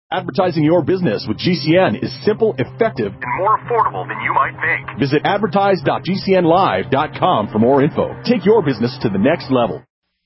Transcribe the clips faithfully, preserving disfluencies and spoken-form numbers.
Advertising your business with G C N is simple, effective, and more affordable than you might think. Visit advertise dot g c n live dot com for more info. Take your business to the next level.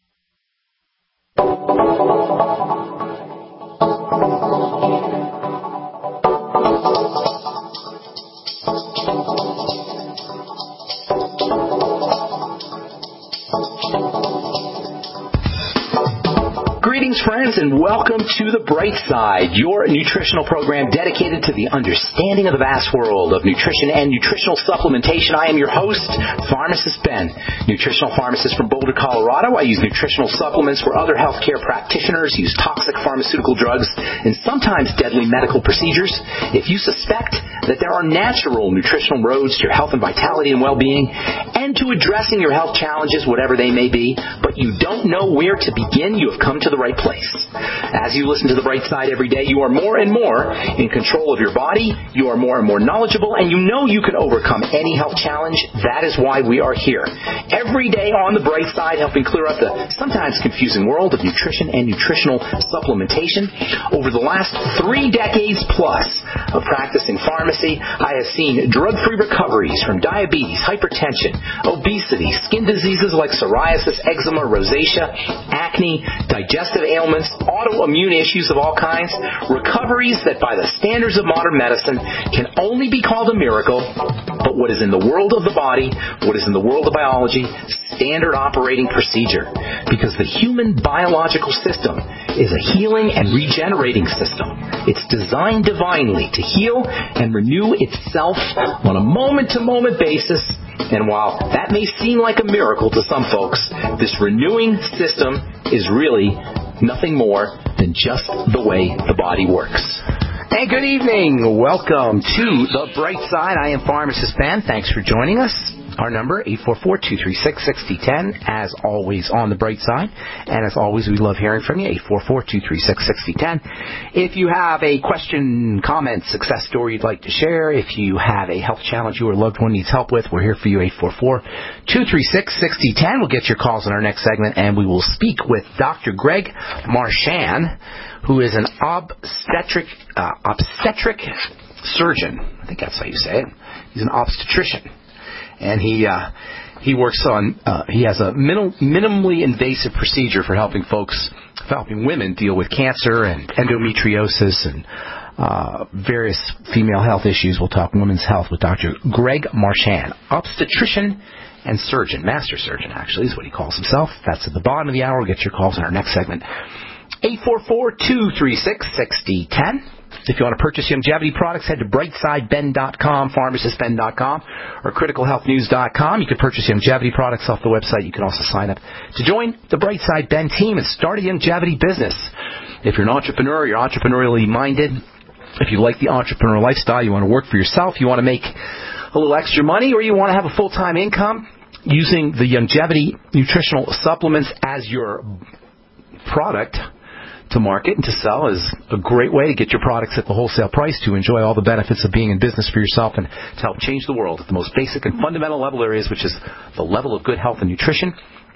Greetings, friends, and welcome to The Bright Side, your nutritional program dedicated to the understanding of the vast world of nutrition and nutritional supplementation. I am your host, Pharmacist Ben, nutritional pharmacist from Boulder, Colorado. I use nutritional supplements where other healthcare practitioners use toxic pharmaceutical drugs and sometimes deadly medical procedures. If you suspect that there are natural nutritional roads to your health and vitality and well-being and to addressing your health challenges, whatever they may be, but you don't know where to begin, you have come to the right place. As you listen to The Bright Side every day, you are more and more in control of your body, you are more and more knowledgeable, and you know you can overcome any health challenge. That is why we are here. Every day on The Bright Side, helping clear up the sometimes confusing world of nutrition and nutritional supplementation. Over the last three decades plus of practicing pharmacy, I have seen drug-free recoveries from diabetes, hypertension, obesity, skin diseases like psoriasis, eczema, rosacea, acne, digestive ailments, autoimmune issues of all kinds, recoveries that by the standards of modern medicine can only be called a miracle, but what is in the world of the body, what is in the world of biology, standard operating procedure. Because the human biological system is a healing and regenerating system. It's designed divinely to heal and renew itself on a moment-to-moment basis. And while that may seem like a miracle to some folks, this renewing system is really nothing more than just the way the body works. And good evening. Welcome to The Bright Side. I am Pharmacist Ben. Thanks for joining us. Our number, eight four four, two three six, six zero one zero, as always on The Bright Side. And as always, we love hearing from you, eight four four, two three six, six zero one zero. If you have a question, comment, success story you'd like to share, if you have a health challenge you or loved one needs help with, we're here for you, eight four four, two three six, six zero one zero. We'll get your calls in our next segment, and we will speak with Doctor Greg Marchand, who is an obstetric, uh, obstetric surgeon. I think that's how you say it. He's an obstetrician. And he uh, he works on, uh, he has a minim- minimally invasive procedure for helping folks, for helping women deal with cancer and endometriosis and uh, various female health issues. We'll talk women's health with Doctor Greg Marchand, obstetrician and surgeon, master surgeon actually is what he calls himself. That's at the bottom of the hour. We'll get your calls in our next segment. eight four four, two three six, six zero one zero. If you want to purchase Youngevity products, head to bright side ben dot com, pharmacist ben dot com, or critical health news dot com. You can purchase Youngevity products off the website. You can also sign up to join the Brightside Ben team and start a Youngevity business. If you're an entrepreneur, you're entrepreneurially minded, if you like the entrepreneur lifestyle, you want to work for yourself, you want to make a little extra money, or you want to have a full-time income, using the Youngevity nutritional supplements as your product to market and to sell is a great way to get your products at the wholesale price, to enjoy all the benefits of being in business for yourself and to help change the world at the most basic and fundamental level areas, which is the level of good health and nutrition.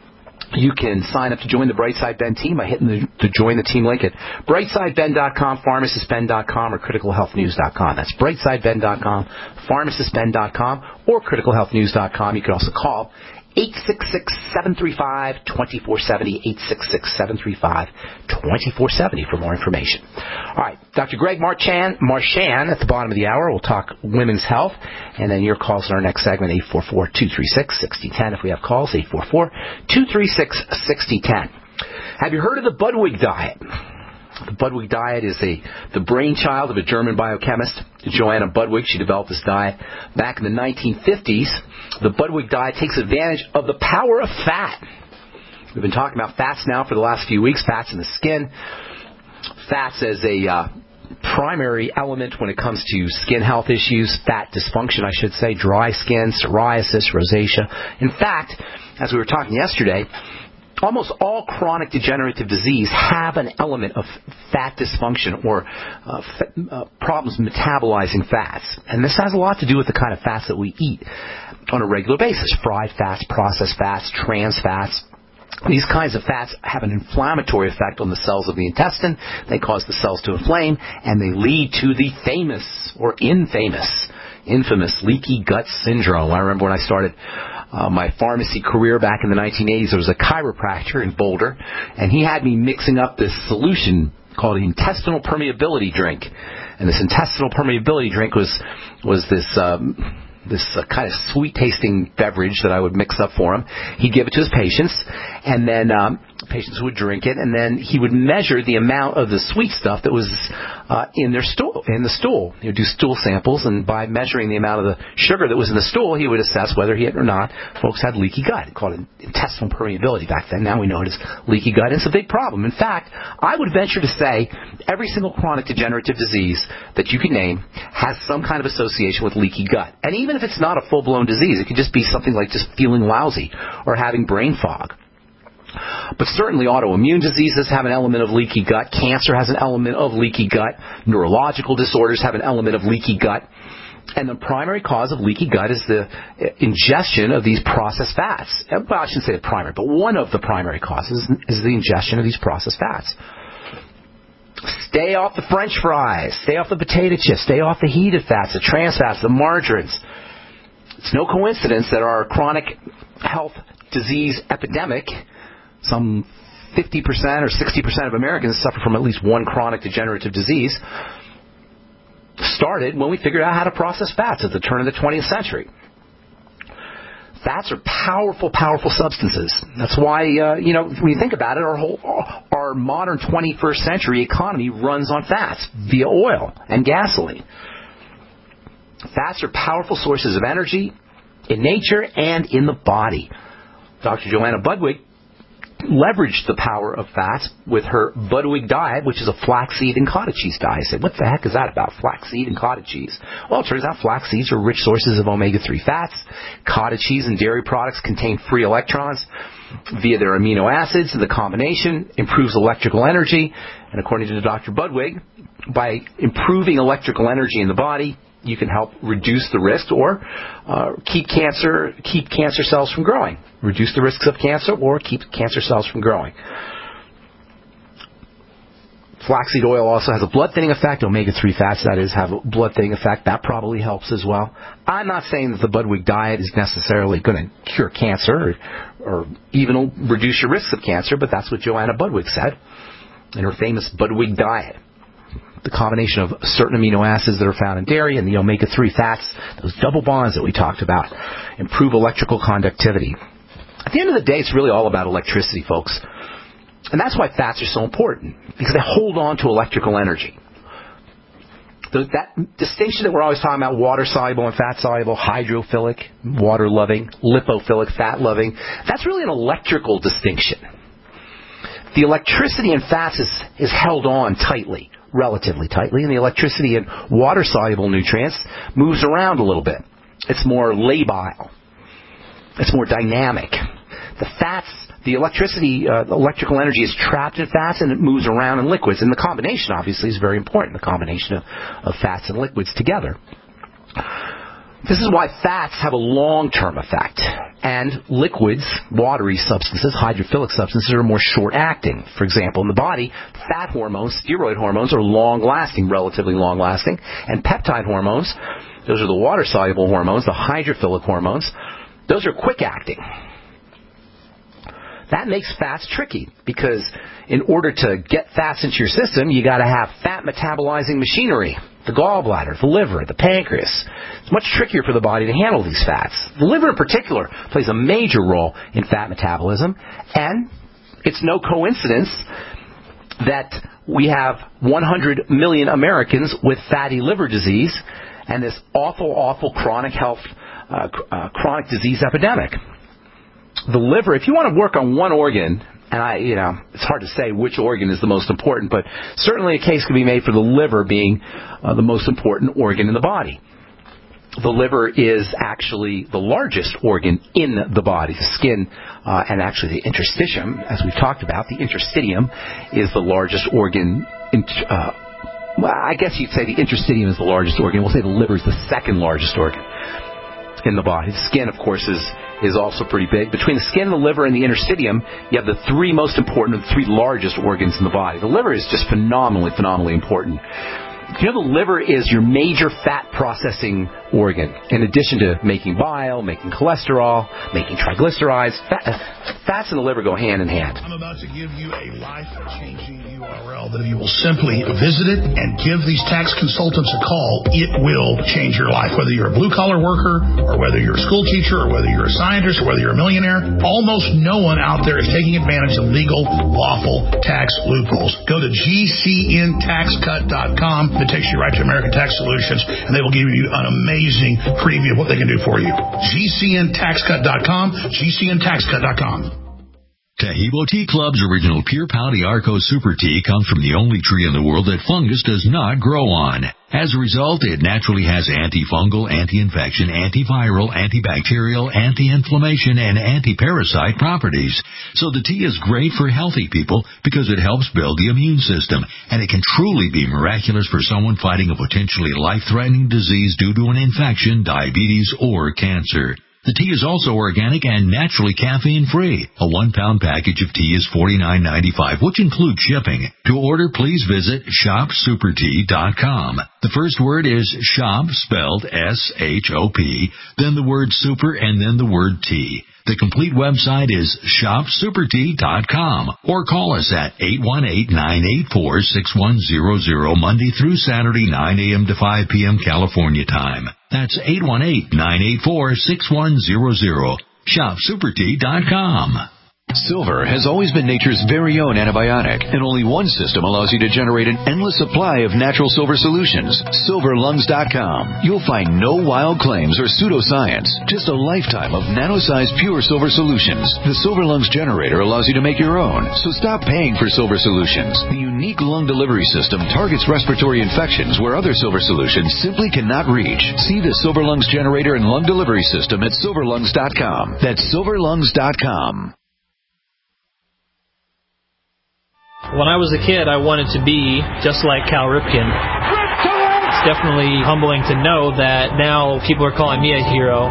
You can sign up to join the Brightside Ben team by hitting the, the Join the Team link at bright side ben dot com, pharmacist ben dot com, or critical health news dot com. That's bright side ben dot com, pharmacist ben dot com, or critical health news dot com. You can also call eight six six, seven three five, two four seven zero, eight six six, seven three five, two four seven zero for more information. All right, Doctor Greg Marchand, Marchand at the bottom of the hour. We'll talk women's health, and then your calls in our next segment, eight four four, two three six, six zero one zero. If we have calls, eight four four, two three six, six zero one zero. Have you heard of the Budwig diet? The Budwig diet is a the brainchild of a German biochemist, Joanna Budwig. She developed this diet back in the nineteen fifties. The Budwig diet takes advantage of the power of fat. We've been talking about fats now for the last few weeks, fats in the skin, fats as a uh, primary element when it comes to skin health issues, fat dysfunction, I should say, dry skin, psoriasis, rosacea. In fact, as we were talking yesterday, almost all chronic degenerative disease have an element of fat dysfunction or uh, f- uh, problems metabolizing fats. And this has a lot to do with the kind of fats that we eat on a regular basis. Fried fats, processed fats, trans fats. These kinds of fats have an inflammatory effect on the cells of the intestine. They cause the cells to inflame, and they lead to the famous or infamous, infamous leaky gut syndrome. I remember when I started uh, my pharmacy career back in the nineteen eighties, there was a chiropractor in Boulder, and he had me mixing up this solution called intestinal permeability drink. And this intestinal permeability drink was was this um, this uh, kind of sweet-tasting beverage that I would mix up for him. He'd give it to his patients, and then um, patients would drink it, and then he would measure the amount of the sweet stuff that was uh, in their stool. In the stool, he would do stool samples, and by measuring the amount of the sugar that was in the stool, he would assess whether he had or not folks had leaky gut. Called it intestinal permeability back then. Now we know it as leaky gut. It's a big problem. In fact, I would venture to say every single chronic degenerative disease that you can name has some kind of association with leaky gut. And even if it's not a full-blown disease, it could just be something like just feeling lousy or having brain fog. But certainly autoimmune diseases have an element of leaky gut. Cancer has an element of leaky gut. Neurological disorders have an element of leaky gut. And the primary cause of leaky gut is the ingestion of these processed fats. Well, I shouldn't say the primary, but one of the primary causes is the ingestion of these processed fats. Stay off the French fries. Stay off the potato chips. Stay off the heated fats, the trans fats, the margarines. It's no coincidence that our chronic health disease epidemic, some fifty percent or sixty percent of Americans suffer from at least one chronic degenerative disease, started when we figured out how to process fats at the turn of the twentieth century. Fats are powerful, powerful substances. That's why, uh, you know, when you think about it, our whole, our modern twenty-first century economy runs on fats via oil and gasoline. Fats are powerful sources of energy in nature and in the body. Doctor Joanna Budwig leveraged the power of fats with her Budwig diet, which is a flaxseed and cottage cheese diet. I said, what the heck is that about, flaxseed and cottage cheese? Well, it turns out flax seeds are rich sources of omega three fats. Cottage cheese and dairy products contain free electrons via their amino acids, and the combination improves electrical energy. And according to Doctor Budwig, by improving electrical energy in the body, you can help reduce the risk or uh, keep cancer keep cancer cells from growing. Reduce the risks of cancer or keep cancer cells from growing. Flaxseed oil also has a blood thinning effect. omega three fats, that is, have a blood thinning effect. That probably helps as well. I'm not saying that the Budwig diet is necessarily going to cure cancer or, or even reduce your risks of cancer, but that's what Joanna Budwig said in her famous Budwig diet. The combination of certain amino acids that are found in dairy and the omega three fats, those double bonds that we talked about, improve electrical conductivity. At the end of the day, it's really all about electricity, folks. And that's why fats are so important, because they hold on to electrical energy. The, that distinction that we're always talking about, water-soluble and fat-soluble, hydrophilic, water-loving, lipophilic, fat-loving, that's really an electrical distinction. The electricity in fats is, is held on tightly, relatively tightly, and the electricity in water-soluble nutrients moves around a little bit. It's more labile. It's more dynamic. The fats, the electricity, uh, the electrical energy is trapped in fats and it moves around in liquids. And the combination, obviously, is very important, the combination of, of fats and liquids together. This is why fats have a long-term effect. And liquids, watery substances, hydrophilic substances, are more short-acting. For example, in the body, fat hormones, steroid hormones, are long-lasting, relatively long-lasting. And peptide hormones, those are the water-soluble hormones, the hydrophilic hormones, those are quick-acting. That makes fats tricky, because in order to get fats into your system, you got to have fat-metabolizing machinery. The gallbladder, the liver, the pancreas. It's much trickier for the body to handle these fats. The liver in particular plays a major role in fat metabolism, and it's no coincidence that we have one hundred million Americans with fatty liver disease and this awful, awful chronic health, uh, uh, chronic disease epidemic. The liver, if you want to work on one organ, and I, you know, it's hard to say which organ is the most important, but certainly a case can be made for the liver being uh, the most important organ in the body. The liver is actually the largest organ in the body. The skin uh, and actually the interstitium, as we've talked about, the interstitium is the largest organ. In, uh, well, I guess you'd say the interstitium is the largest organ. We'll say the liver is the second largest organ. in the body. The skin, of course, is, is also pretty big. Between the skin, the liver, and the interstitium, you have the three most important, the three largest organs in the body. The liver is just phenomenally, phenomenally important. You know, the liver is your major fat processing organ. In addition to making bile, making cholesterol, making triglycerides, fat, fats in the liver go hand in hand. I'm about to give you a life-changing U R L that if you will simply visit it and give these tax consultants a call, it will change your life. Whether you're a blue-collar worker, or whether you're a school teacher, or whether you're a scientist, or whether you're a millionaire, almost no one out there is taking advantage of legal, lawful tax loopholes. Go to G C N tax cut dot com. It takes you right to American Tax Solutions, and they will give you an amazing preview of what they can do for you. G C N tax cut dot com, G C N tax cut dot com. Taheebo Tea Club's original Pure Pau d'Arco Super Tea comes from the only tree in the world that fungus does not grow on. As a result, it naturally has antifungal, anti-infection, antiviral, antibacterial, anti-inflammation, and anti-parasite properties. So the tea is great for healthy people because it helps build the immune system, and it can truly be miraculous for someone fighting a potentially life-threatening disease due to an infection, diabetes, or cancer. The tea is also organic and naturally caffeine-free. A one-pound package of tea is forty-nine ninety-five, which includes shipping. To order, please visit shop super tea dot com. The first word is shop, spelled S H O P, then the word super, and then the word tea. The complete website is shop super tea dot com, or call us at eight one eight, nine eight four, six one zero zero Monday through Saturday, nine a.m. to five p.m. California time. That's eight one eight, nine eight four, six one zero zero. shop super tea dot com. Silver has always been nature's very own antibiotic, and only one system allows you to generate an endless supply of natural silver solutions. silver lungs dot com. You'll find no wild claims or pseudoscience, just a lifetime of nano-sized pure silver solutions. The Silver Lungs generator allows you to make your own, so stop paying for silver solutions. The unique lung delivery system targets respiratory infections where other silver solutions simply cannot reach. See the Silver Lungs generator and lung delivery system at silver lungs dot com. That's silver lungs dot com. When I was a kid, I wanted to be just like Cal Ripken. It's definitely humbling to know that now people are calling me a hero.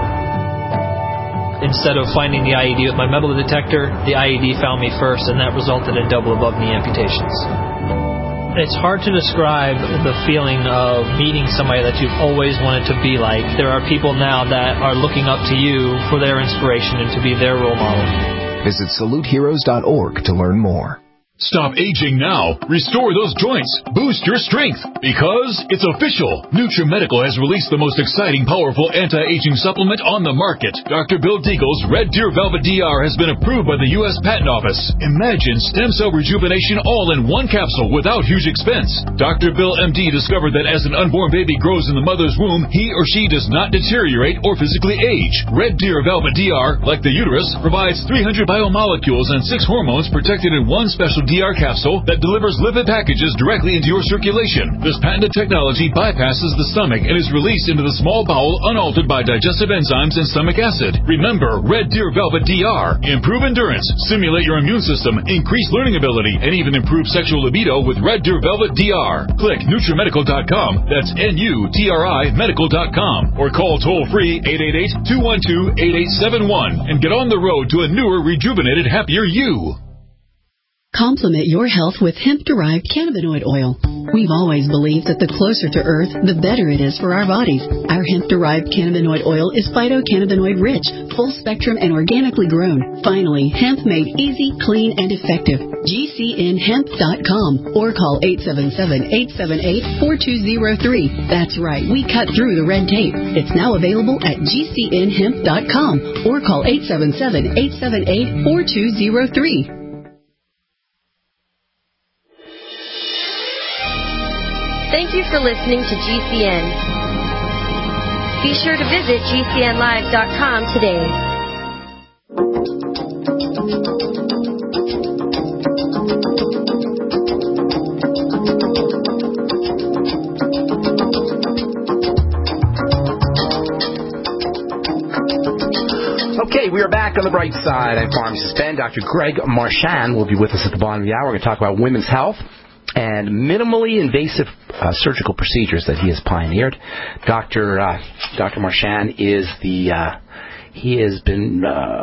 Instead of finding the I E D with my metal detector, the I E D found me first, and that resulted in double above knee amputations. It's hard to describe the feeling of meeting somebody that you've always wanted to be like. There are people now that are looking up to you for their inspiration and to be their role model. Visit salute heroes dot org to learn more. Stop aging now. Restore those joints. Boost your strength. Because it's official. NutriMedical has released the most exciting, powerful anti-aging supplement on the market. Doctor Bill Deagle's Red Deer Velvet D R has been approved by the U S Patent Office. Imagine stem cell rejuvenation all in one capsule without huge expense. Doctor Bill M D discovered that as an unborn baby grows in the mother's womb, he or she does not deteriorate or physically age. Red Deer Velvet D R, like the uterus, provides three hundred biomolecules and six hormones protected in one special D R capsule that delivers lipid packages directly into your circulation. This patented technology bypasses the stomach and is released into the small bowel unaltered by digestive enzymes and stomach acid. Remember, Red Deer Velvet D R. Improve endurance, stimulate your immune system, increase learning ability, and even improve sexual libido with Red Deer Velvet D R. Click Nutri Medical dot com, that's N U T R I Medical dot com, or call toll-free eight eight eight, two one two, eight eight seven one and get on the road to a newer, rejuvenated, happier you. Complement your health with hemp-derived cannabinoid oil. We've always believed that the closer to Earth, the better it is for our bodies. Our hemp-derived cannabinoid oil is phytocannabinoid-rich, full-spectrum, and organically grown. Finally, hemp made easy, clean, and effective. G C N hemp dot com or call eight seven seven, eight seven eight, four two zero three. That's right, we cut through the red tape. It's now available at G C N hemp dot com or call eight seven seven, eight seven eight, four two zero three. Thank you for listening to G C N. Be sure to visit G C N live dot com today. Okay, we are back on the bright side. I'm pharmacist Ben. Doctor Greg Marchand will be with us at the bottom of the hour. We're going to talk about women's health and minimally invasive uh, surgical procedures that he has pioneered. Doctor Uh, Doctor Marchand is the uh, he has been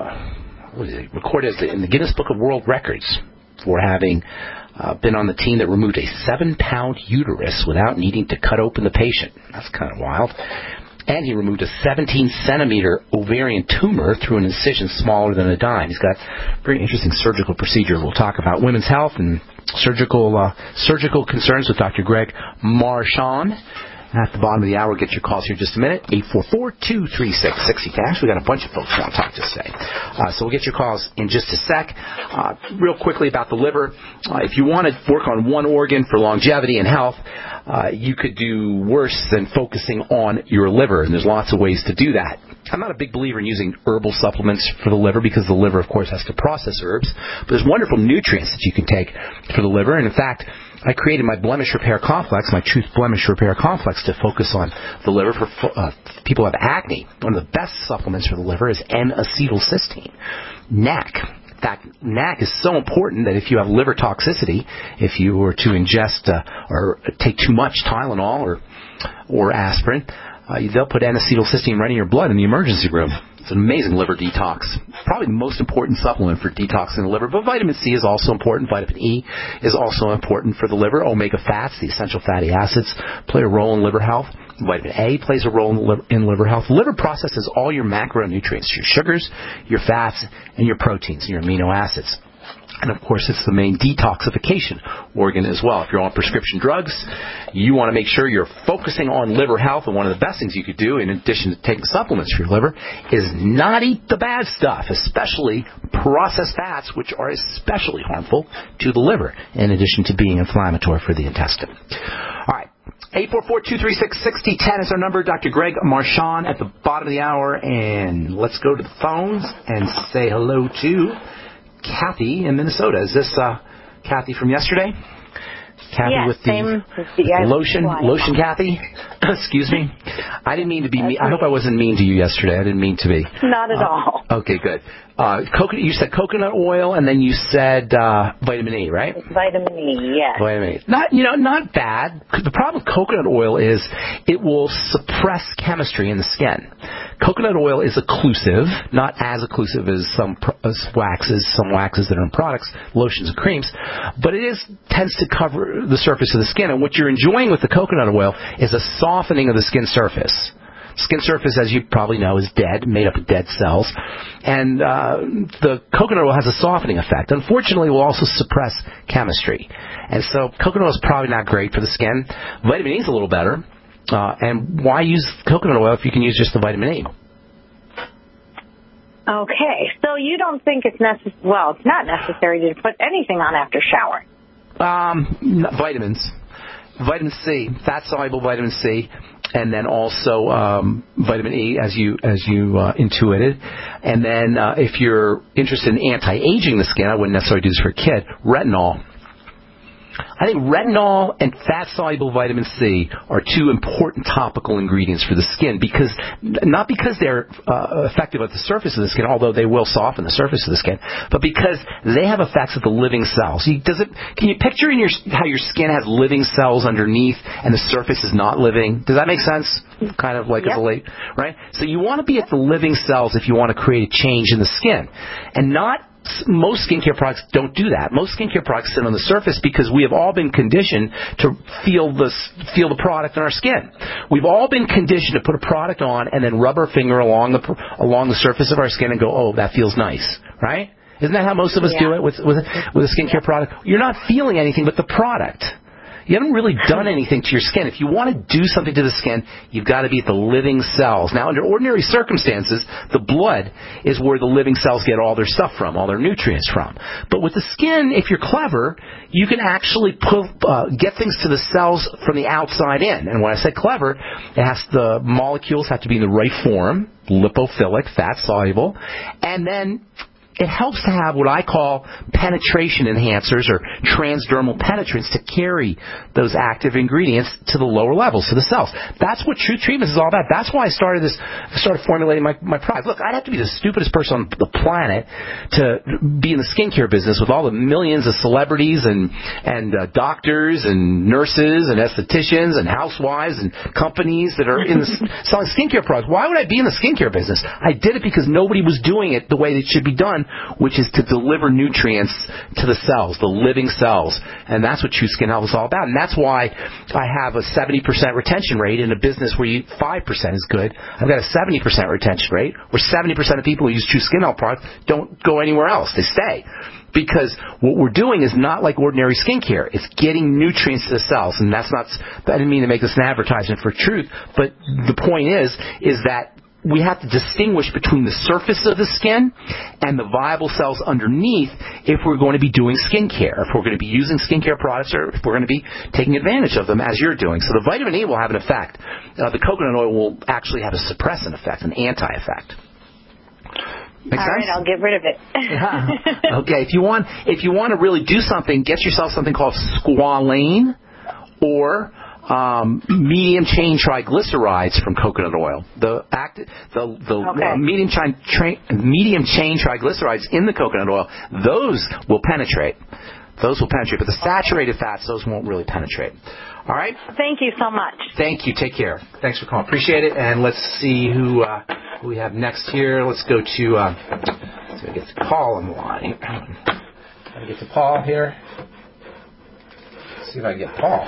uh, what is it, recorded in the Guinness Book of World Records for having uh, been on the team that removed a seven-pound uterus without needing to cut open the patient. That's kind of wild. And he removed a seventeen-centimeter ovarian tumor through an incision smaller than a dime. He's got a very interesting surgical procedure. We'll talk about women's health and surgical uh, surgical concerns with Doctor Greg Marchand. At the bottom of the hour, we'll get your calls here in just a minute. eight four four, two three six, six zero cash. We've got a bunch of folks who want to talk to us today. Uh, so we'll get your calls in just a sec. Uh, real quickly about the liver. Uh, if you want to work on one organ for longevity and health, uh, you could do worse than focusing on your liver, and there's lots of ways to do that. I'm not a big believer in using herbal supplements for the liver because the liver, of course, has to process herbs. But there's wonderful nutrients that you can take for the liver. And, in fact, I created my Blemish Repair Complex, my Truth Blemish Repair Complex, to focus on the liver for uh, people who have acne. One of the best supplements for the liver is N-acetylcysteine, N A C. In fact, N A C is so important that if you have liver toxicity, if you were to ingest uh, or take too much Tylenol or, or aspirin, Uh, they'll put N-acetylcysteine right in your blood in the emergency room. It's an amazing liver detox. Probably the most important supplement for detoxing the liver. But vitamin C is also important. Vitamin E is also important for the liver. Omega fats, the essential fatty acids, play a role in liver health. Vitamin A plays a role in liver, in liver health. The liver processes all your macronutrients, your sugars, your fats, and your proteins, and your amino acids. And, of course, it's the main detoxification organ as well. If you're on prescription drugs, you want to make sure you're focusing on liver health. And one of the best things you could do, in addition to taking supplements for your liver, is not eat the bad stuff, especially processed fats, which are especially harmful to the liver, in addition to being inflammatory for the intestine. All right. eight four four, two three six, six zero one zero is our number. Doctor Greg Marchand at the bottom of the hour. And let's go to the phones and say hello to Kathy in Minnesota. Is this uh, Kathy from yesterday? Kathy yes, with the, same, with the lotion, fly. lotion Kathy? Excuse me? I didn't mean to be mean. I hope I wasn't mean to you yesterday. I didn't mean to be. Not at uh, all. Okay, good. Uh, coconut, you said coconut oil, and then you said uh, vitamin E, right? Vitamin E, yes. Vitamin E. Not, you know, not bad. The problem with coconut oil is it will suppress chemistry in the skin. Coconut oil is occlusive, not as occlusive as some as waxes, some waxes that are in products, lotions and creams, but it is tends to cover the surface of the skin. And what you're enjoying with the coconut oil is a softening of the skin surface. Skin surface, as you probably know, is dead, made up of dead cells. And uh, the coconut oil has a softening effect. Unfortunately, it will also suppress chemistry. And so coconut oil is probably not great for the skin. Vitamin E is a little better. Uh, and why use coconut oil if you can use just the vitamin E? Okay, so you don't think it's necessary, well, it's not necessary to put anything on after showering? Um, vitamins. Vitamin C, fat-soluble vitamin C, and then also um, vitamin E, as you as you uh, intuited. And then uh, if you're interested in anti-aging the skin, I wouldn't necessarily do this for a kid, retinol. I think retinol and fat-soluble vitamin C are two important topical ingredients for the skin, because not because they're uh, effective at the surface of the skin, although they will soften the surface of the skin, but because they have effects at the living cells. You, does it, can you picture in your, how your skin has living cells underneath and the surface is not living? Does that make sense? Kind of like yep. as a late, right? So you want to be at the living cells if you want to create a change in the skin, and not. Most skincare products don't do that. Most skincare products sit on the surface because we have all been conditioned to feel the, feel the product in our skin. We've all been conditioned to put a product on and then rub our finger along the along the surface of our skin and go, oh, that feels nice, right? Isn't that how most of us yeah. do it with, with, with a skincare product? You're not feeling anything but the product. You haven't really done anything to your skin. If you want to do something to the skin, you've got to be at the living cells. Now, under ordinary circumstances, the blood is where the living cells get all their stuff from, all their nutrients from. But with the skin, if you're clever, you can actually put, uh, get things to the cells from the outside in. And when I say clever, it has the molecules have to be in the right form, lipophilic, fat-soluble, and then it helps to have what I call penetration enhancers or transdermal penetrants to carry those active ingredients to the lower levels, to the cells. That's what Truth Treatments is all about. That's why I started this, started formulating my, my product. Look, I'd have to be the stupidest person on the planet to be in the skincare business with all the millions of celebrities and, and uh, doctors and nurses and estheticians and housewives and companies that are in the, selling skincare products. Why would I be in the skincare business? I did it because nobody was doing it the way it should be done, which is to deliver nutrients to the cells, the living cells. And that's what True Skin Health is all about. And that's why I have a seventy percent retention rate in a business where you, five percent is good. I've got a seventy percent retention rate where seventy percent of people who use True Skin Health products don't go anywhere else. They stay. Because what we're doing is not like ordinary skincare. It's getting nutrients to the cells. And that's not, I didn't mean to make this an advertisement for Truth, but the point is, is that we have to distinguish between the surface of the skin and the viable cells underneath if we're going to be doing skincare, if we're going to be using skincare products, or if we're going to be taking advantage of them as you're doing. So the vitamin E will have an effect. Uh, the coconut oil will actually have a suppressant effect, an anti-effect. Make All sense? right, I'll get rid of it. Yeah. Okay, if you want, if you want to really do something, get yourself something called squalane or um, medium chain triglycerides from coconut oil. The act, the the okay. uh, medium chain tra- medium chain triglycerides in the coconut oil, those will penetrate. Those will penetrate, but the saturated fats, those won't really penetrate. All right? Thank you so much. Thank you. Take care. Thanks for calling. Appreciate it. And let's see who, uh, who we have next here. Let's go to, uh, let's get to Paul on the line. Try to get to Paul here. Let's see if I can get Paul.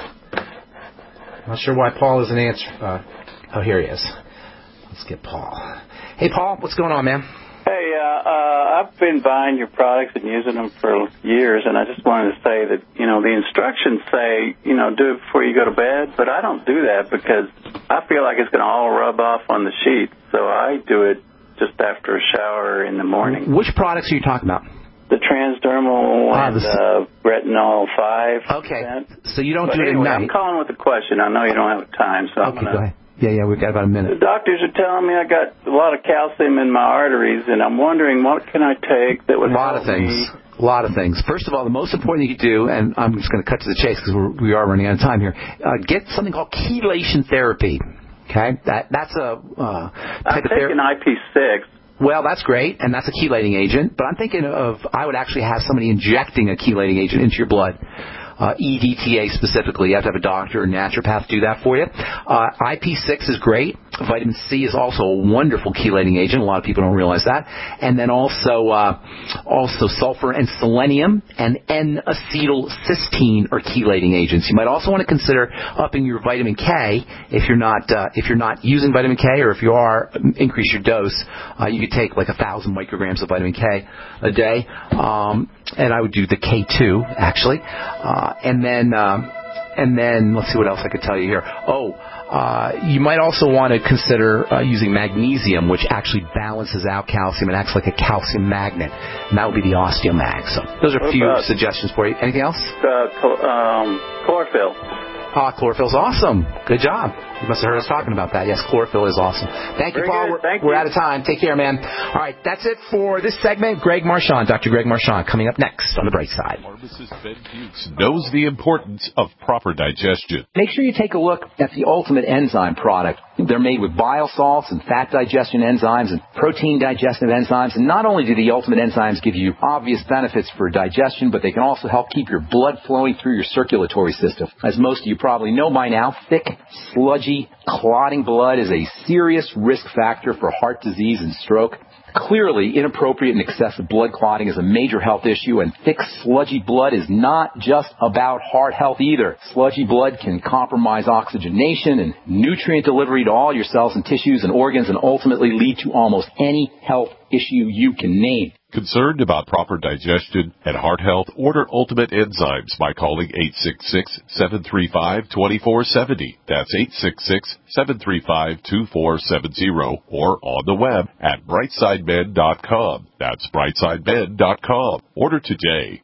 I'm not sure why Paul isn't answering. Uh, oh, here he is. Let's get Paul. Hey, Paul, what's going on, man? Hey, uh, uh, I've been buying your products and using them for years, and I just wanted to say that, you know, the instructions say, you know, do it before you go to bed, but I don't do that because I feel like it's going to all rub off on the sheet, so I do it just after a shower in the morning. Which products are you talking about? The transdermal ah, and uh, retinol five. Okay, so you don't but do it anyway, at night. I'm calling with a question. I know you don't have time, so okay, I'm going to... go ahead. Yeah, yeah, we've got about a minute. The doctors are telling me I got a lot of calcium in my arteries, and I'm wondering what can I take that would help me? A lot of things. A lot of things. First of all, the most important thing you can do, and I'm just going to cut to the chase because we're, we are running out of time here, uh, get something called chelation therapy. Okay? That That's a uh, type I'm of therapy. taking I P six. Well, that's great, and that's a chelating agent, but I'm thinking of, I would actually have somebody injecting a chelating agent into your blood. Uh, E D T A specifically. You have to have a doctor or naturopath do that for you. Uh, I P six is great. Vitamin C is also a wonderful chelating agent. A lot of people don't realize that. And then also uh, also sulfur and selenium and N-acetylcysteine are chelating agents. You might also want to consider upping your vitamin K if you're not uh, if you're not using vitamin K, or if you are, increase your dose. Uh, you could take like a thousand micrograms of vitamin K a day. Um, and I would do the K two actually. Uh, and then uh, and then let's see what else I could tell you here. Oh. Uh, you might also want to consider uh, using magnesium, which actually balances out calcium and acts like a calcium magnet. And that would be the Osteomag. So those are a few suggestions for you. Anything else? Uh, cl- um, chlorophyll. Ah, chlorophyll's awesome. Good job. You must have heard us talking about that. Yes, chlorophyll is awesome. Thank Very you, Paul. We're, Thank we're you. out of time. Take care, man. All right, that's it for this segment. Greg Marchand, Doctor Greg Marchand, coming up next on The Bright Side. Pharmacist Ben Fuchs knows the importance of proper digestion. Make sure you take a look at the Ultimate Enzyme product. They're made with bile salts and fat digestion enzymes and protein digestive enzymes. And not only do the Ultimate Enzymes give you obvious benefits for digestion, but they can also help keep your blood flowing through your circulatory system. As most of you probably know by now, thick, sludgy, clotting blood is a serious risk factor for heart disease and stroke. Clearly, inappropriate and excessive blood clotting is a major health issue, and thick, sludgy blood is not just about heart health either. Sludgy blood can compromise oxygenation and nutrient delivery to all your cells and tissues and organs, and ultimately lead to almost any health issue you can name. Concerned about proper digestion and heart health? Order Ultimate Enzymes by calling eight six six, seven three five, two four seven zero. That's eight six six, seven three five, two four seven zero, or on the web at brightside med dot com. That's brightside med dot com. Order today.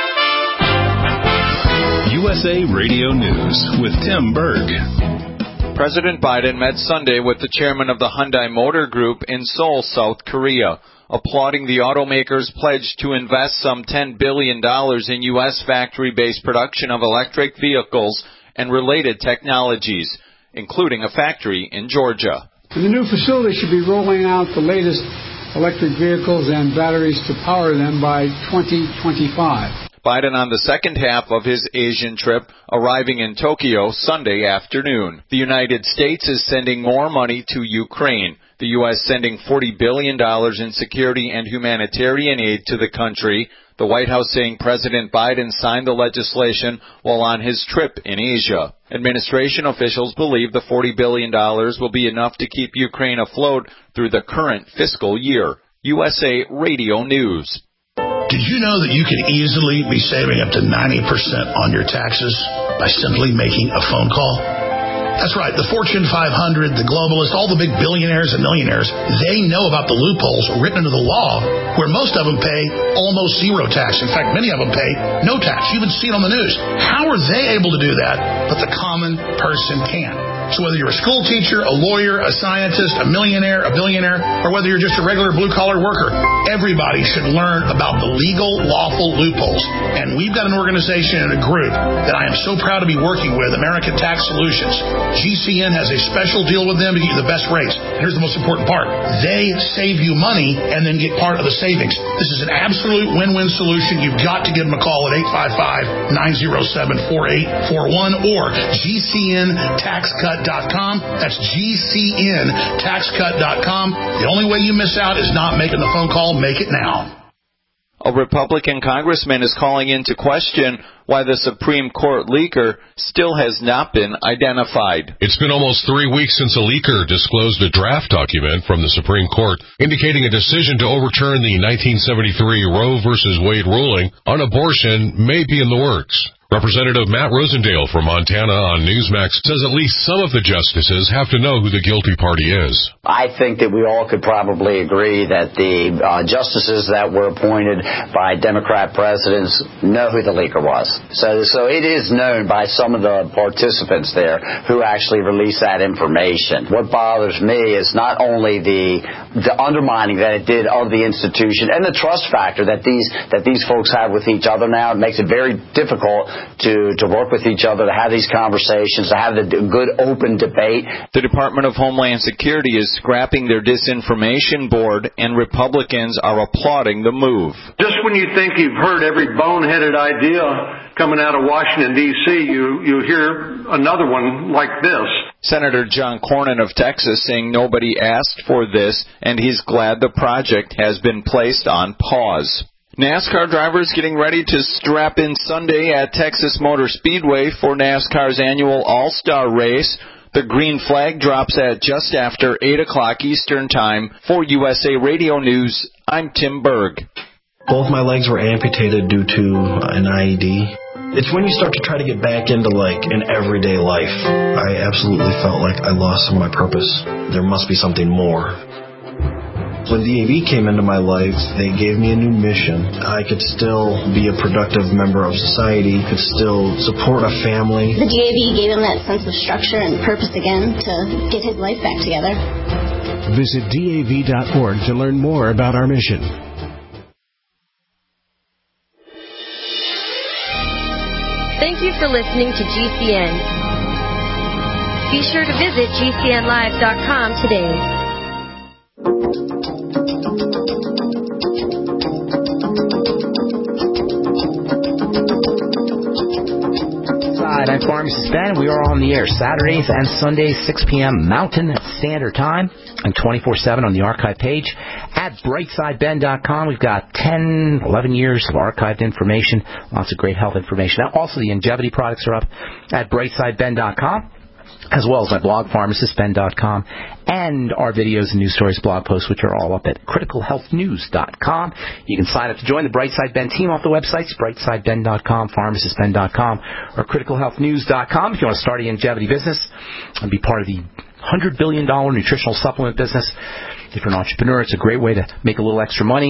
U S A Radio News with Tim Berg. President Biden met Sunday with the chairman of the Hyundai Motor Group in Seoul, South Korea, applauding the automaker's pledge to invest some ten billion dollars in U S factory-based production of electric vehicles and related technologies, including a factory in Georgia. The new facility should be rolling out the latest electric vehicles and batteries to power them by twenty twenty-five. Biden on the second half of his Asian trip, arriving in Tokyo Sunday afternoon. The United States is sending more money to Ukraine. The U S sending forty billion dollars in security and humanitarian aid to the country. The White House saying President Biden signed the legislation while on his trip in Asia. Administration officials believe the forty billion dollars will be enough to keep Ukraine afloat through the current fiscal year. U S A Radio News. Did you know that you can easily be saving up to ninety percent on your taxes by simply making a phone call? That's right. The Fortune five hundred, the globalists, all the big billionaires and millionaires, they know about the loopholes written into the law where most of them pay almost zero tax. In fact, many of them pay no tax. You even see it on the news. How are they able to do that, but the common person can't? So whether you're a school teacher, a lawyer, a scientist, a millionaire, a billionaire, or whether you're just a regular blue-collar worker, everybody should learn about the legal, lawful loopholes. And we've got an organization and a group that I am so proud to be working with, American Tax Solutions. G C N has a special deal with them to get you the best rates. And here's the most important part. They save you money and then get part of the savings. This is an absolute win-win solution. You've got to give them a call at eight five five, nine oh seven, four eight four one or G C N tax cut dot com. That's G C N tax cut dot com. The only way you miss out is not making the phone call. Make it now. A Republican congressman is calling into question why the Supreme Court leaker still has not been identified. It's been almost three weeks since a leaker disclosed a draft document from the Supreme Court indicating a decision to overturn the nineteen seventy-three Roe versus Wade ruling on abortion may be in the works. Representative Matt Rosendale from Montana on Newsmax says at least some of the justices have to know who the guilty party is. I think that we all could probably agree that the uh, justices that were appointed by Democrat presidents know who the leaker was. So, so it is known by some of the participants there who actually released that information. What bothers me is not only the the undermining that it did of the institution and the trust factor that these that these folks have with each other now. It makes it very difficult to, to work with each other, to have these conversations, to have the good open debate. The Department of Homeland Security is scrapping their disinformation board, and Republicans are applauding the move. Just when you think you've heard every boneheaded idea coming out of Washington, D C, you, you hear another one like this. Senator John Cornyn of Texas saying nobody asked for this, and he's glad the project has been placed on pause. NASCAR drivers getting ready to strap in Sunday at Texas Motor Speedway for NASCAR's annual All-Star race. The green flag drops at just after eight o'clock Eastern Time. For U S A Radio News, I'm Tim Berg. Both my legs were amputated due to an I E D. It's when you start to try to get back into, like, an everyday life. I absolutely felt like I lost some of my purpose. There must be something more. When D A V came into my life, they gave me a new mission. I could still be a productive member of society, could still support a family. The D A V gave him that sense of structure and purpose again to get his life back together. Visit D A V dot org to learn more about our mission. Thank you for listening to G C N. Be sure to visit G C N live dot com today. I'm Pharmacist Ben. We are on the air Saturdays and Sundays, six p.m. Mountain Standard Time, and twenty-four seven on the archive page at brightside ben dot com. We've got ten, eleven years of archived information, lots of great health information. Now, also, the Ingevity products are up at brightside ben dot com, as well as my blog, pharmacist ben dot com, and our videos and news stories blog posts, which are all up at critical health news dot com. You can sign up to join the Brightside Ben team off the websites, brightside ben dot com, pharmacist ben dot com, or critical health news dot com if you want to start a Ingevity business and be part of the one hundred billion dollars nutritional supplement business. If you're an entrepreneur, it's a great way to make a little extra money.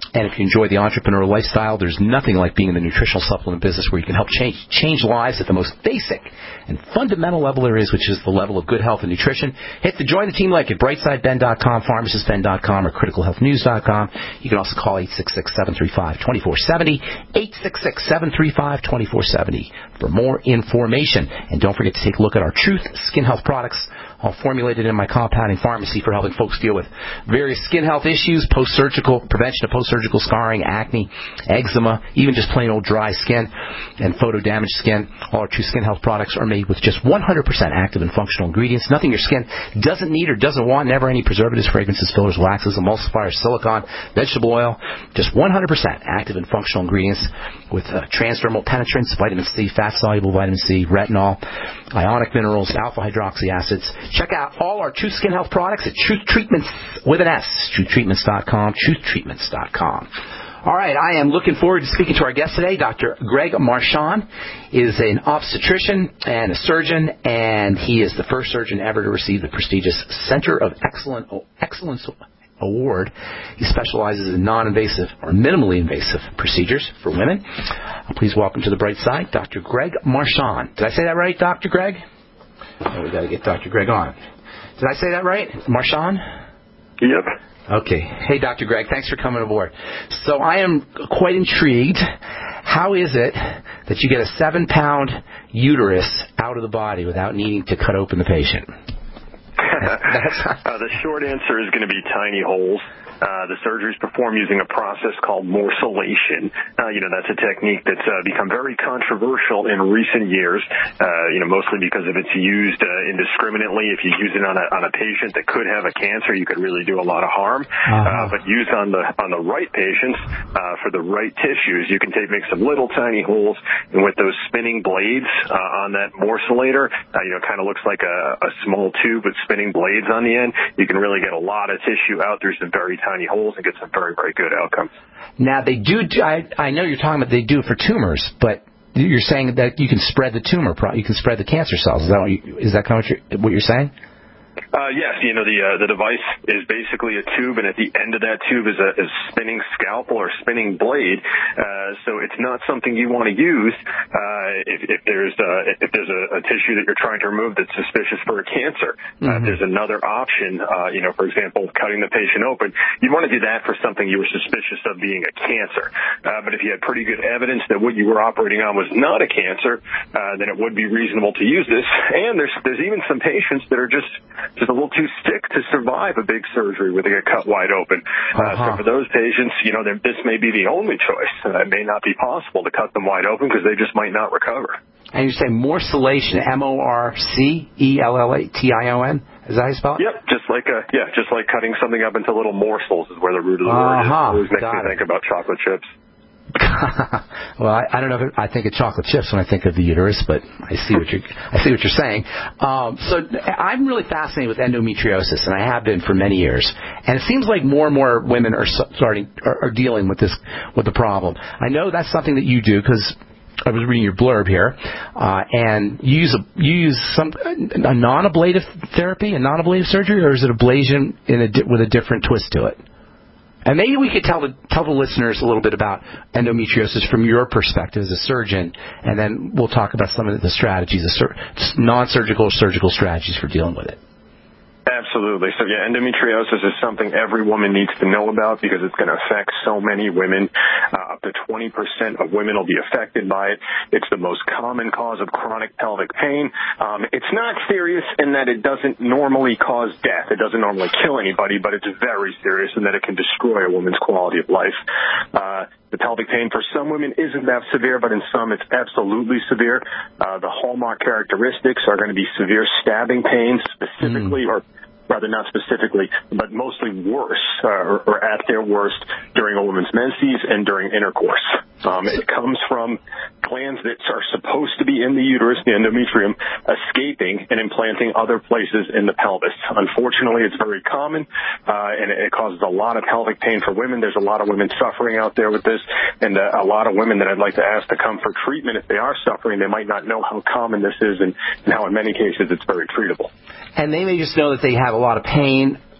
And if you enjoy the entrepreneurial lifestyle, there's nothing like being in the nutritional supplement business where you can help change change lives at the most basic and fundamental level there is, which is the level of good health and nutrition. Hit the join the team like at brightside ben dot com, pharmacist ben dot com, or critical health news dot com. You can also call eight six six, seven three five, two four seven zero, eight six six, seven three five, two four seven zero for more information. And don't forget to take a look at our Truth Skin Health products, all formulated in my compounding pharmacy for helping folks deal with various skin health issues, post-surgical, prevention of post-surgical scarring, acne, eczema, even just plain old dry skin and photo-damaged skin. All our True Skin Health products are made with just one hundred percent active and functional ingredients. Nothing your skin doesn't need or doesn't want, never any preservatives, fragrances, fillers, waxes, emulsifiers, silicone, vegetable oil. Just one hundred percent active and functional ingredients with uh, transdermal penetrance, vitamin C, fat-soluble vitamin C, retinol, ionic minerals, alpha-hydroxy acids. Check out all our True Skin Health products at Truth Treatments with an S, truth treatments dot com, truth treatments dot com. All right, I am looking forward to speaking to our guest today. Doctor Greg Marchand is an obstetrician and a surgeon, and he is the first surgeon ever to receive the prestigious Center of Excellent, Excellence Award. He specializes in non-invasive or minimally invasive procedures for women. Please welcome to the bright side, Doctor Greg Marchand. Did I say that right, Doctor Greg? Oh, we got to get Doctor Greg on. Did I say that right, Marchand? Yep. Okay. Hey, Doctor Greg, thanks for coming aboard. So I am quite intrigued. How is it that you get a seven-pound uterus out of the body without needing to cut open the patient? uh, the short answer is going to be tiny holes. Uh, the surgery is performed using a process called morcellation. Uh, you know, that's a technique that's uh, become very controversial in recent years, uh, you know, mostly because of its used uh, indiscriminately. If you use it on a, on a patient that could have a cancer, you could really do a lot of harm. Uh-huh. Uh, but used on the on the right patients, uh, for the right tissues, you can take make some little tiny holes, and with those spinning blades uh, on that morcellator, uh, you know, kind of looks like a, a small tube with spinning blades on the end. You can really get a lot of tissue out through some very tiny tiny holes and get some very, very good outcomes. Now, they do, I, I know you're talking about they do it for tumors, but you're saying that you can spread the tumor, you can spread the cancer cells. Is that what, you, is that kind of what you're, what you're saying? Uh, yes, you know, the uh, the device is basically a tube, and at the end of that tube is a, a spinning scalpel or spinning blade. Uh, so it's not something you want to use uh, if, if there's uh, if there's a, a tissue that you're trying to remove that's suspicious for a cancer. Mm-hmm. Uh, if there's another option, uh, you know, for example, cutting the patient open, you want to do that for something you were suspicious of being a cancer. Uh, but if you had pretty good evidence that what you were operating on was not a cancer, uh, then it would be reasonable to use this. And there's there's even some patients that are just just a little too sick to survive a big surgery where they get cut wide open. Uh, uh-huh. So for those patients, you know, this may be the only choice. Uh, it may not be possible to cut them wide open because they just might not recover. And you say morcellation, M O R C E L L A T I O N? Is that how you spell it? Yep, just like a, yeah, just like cutting something up into little morsels is where the root of the uh-huh. word is. It always makes Got me it. think about chocolate chips. Well, I, I don't know if it, I think of chocolate chips when I think of the uterus, but I see what you're I see what you're saying. Um, so I'm really fascinated with endometriosis, and I have been for many years. And it seems like more and more women are starting are, are dealing with this with the problem. I know that's something that you do because I was reading your blurb here, uh, and you use a you use some a non-ablative therapy, a non-ablative surgery, or is it ablation in a di- with a different twist to it? And maybe we could tell the tell the listeners a little bit about endometriosis from your perspective as a surgeon, and then we'll talk about some of the strategies, the sur- non-surgical or surgical strategies for dealing with it. Absolutely. So, yeah, endometriosis is something every woman needs to know about because it's going to affect so many women. Uh, up to twenty percent of women will be affected by it. It's the most common cause of chronic pelvic pain. Um, it's not serious in that it doesn't normally cause death. It doesn't normally kill anybody, but it's very serious in that it can destroy a woman's quality of life. Uh, The pelvic pain for some women isn't that severe, but in some it's absolutely severe. Uh, the hallmark characteristics are going to be severe stabbing pains, specifically, mm. or rather not specifically, but mostly worse, uh, or, or at their worst during a woman's menses and during intercourse. Um, it comes from glands that are supposed to be in the uterus, the endometrium, escaping and implanting other places in the pelvis. Unfortunately, it's very common, uh, and it causes a lot of pelvic pain for women. There's a lot of women suffering out there with this, and uh, a lot of women that I'd like to ask to come for treatment if they are suffering. They might not know how common this is and, and how in many cases it's very treatable. And they may just know that they have a lot of pain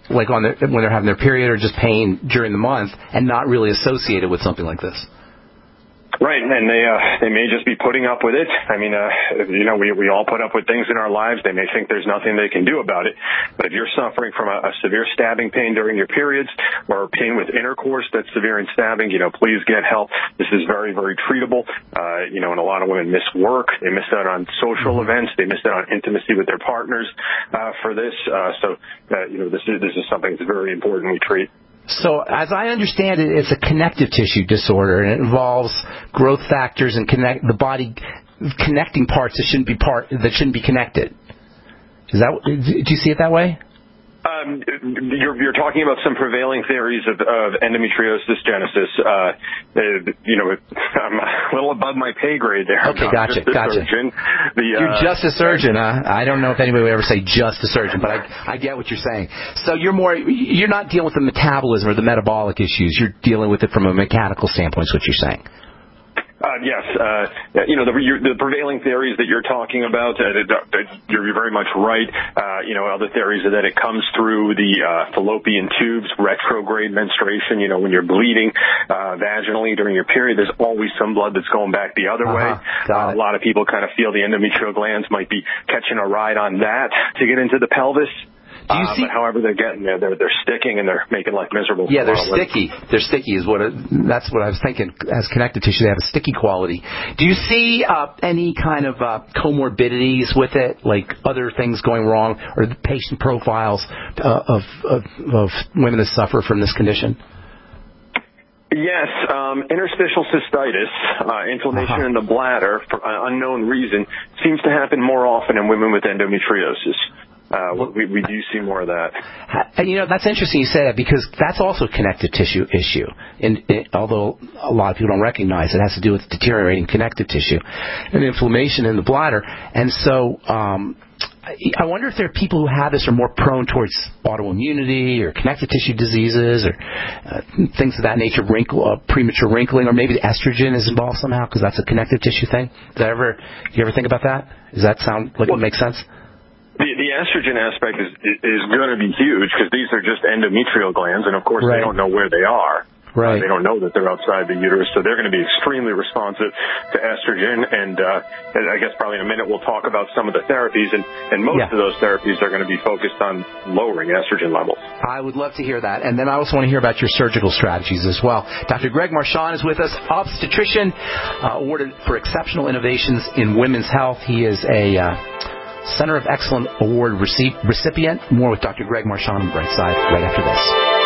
like on their, when they're having their period or just pain during the month, and not really associated with something like this. Right, and they uh, they may just be putting up with it. I mean, uh, you know, we we all put up with things in our lives. They may think there's nothing they can do about it. But if you're suffering from a, a severe stabbing pain during your periods, or pain with intercourse that's severe and stabbing, you know, please get help. This is very, very treatable. Uh, you know, and a lot of women miss work. They miss out on social events. They miss out on intimacy with their partners uh, for this. Uh, so, uh, you know, this is this is something that's very important we treat. So, as I understand it, it's a connective tissue disorder, and it involves growth factors and connect the body connecting parts that shouldn't be part that shouldn't be connected. Is that? Do you see it that way? Um, you're, you're talking about some prevailing theories of, of endometriosis genesis. Uh, you know, I'm a little above my pay grade there. Okay, gotcha, gotcha. The, you're uh, just a surgeon, huh? I don't know if anybody would ever say just a surgeon, but I, I get what you're saying. So you're more, you're not dealing with the metabolism or the metabolic issues. You're dealing with it from a mechanical standpoint, is what you're saying. Uh, yes, uh, you know, the, the prevailing theories that you're talking about, uh, you're very much right. Uh, you know, other theories are that it comes through the uh, fallopian tubes, retrograde menstruation. You know, when you're bleeding uh, vaginally during your period, there's always some blood that's going back the other uh-huh. way. Uh, a lot of people kind of feel the endometrial glands might be catching a ride on that to get into the pelvis. Do you uh, see? But however they're getting there, they're they're sticking and they're making life miserable. Yeah, they're sticky. They're sticky is what it, that's what I was thinking. As connective tissue, they have a sticky quality. Do you see uh, any kind of uh, comorbidities with it, like other things going wrong, or the patient profiles uh, of, of of women that suffer from this condition? Yes, um, interstitial cystitis, uh, inflammation uh-huh. in the bladder for an unknown reason, seems to happen more often in women with endometriosis. Uh, we, we do see more of that. And, you know, that's interesting you say that, because that's also a connective tissue issue. And it, although a lot of people don't recognize it, it has to do with deteriorating connective tissue and inflammation in the bladder. And so um, I wonder if there are people who have this are more prone towards autoimmunity or connective tissue diseases or uh, things of that nature, wrinkle, uh, premature wrinkling, or maybe the estrogen is involved somehow because that's a connective tissue thing. Does that ever, do you ever think about that? Does that sound like well, it makes sense? The, the estrogen aspect is is going to be huge because these are just endometrial glands, and of course right. they don't know where they are. Right. Uh, they don't know that they're outside the uterus, so they're going to be extremely responsive to estrogen. And uh, I guess probably in a minute we'll talk about some of the therapies, and, and most yeah. of those therapies are going to be focused on lowering estrogen levels. I would love to hear that. And then I also want to hear about your surgical strategies as well. Doctor Greg Marchand is with us, obstetrician, uh, awarded for exceptional innovations in women's health. He is a uh, Center of Excellence Award recipient. More with Doctor Greg Marchand on the Bright Side right after this.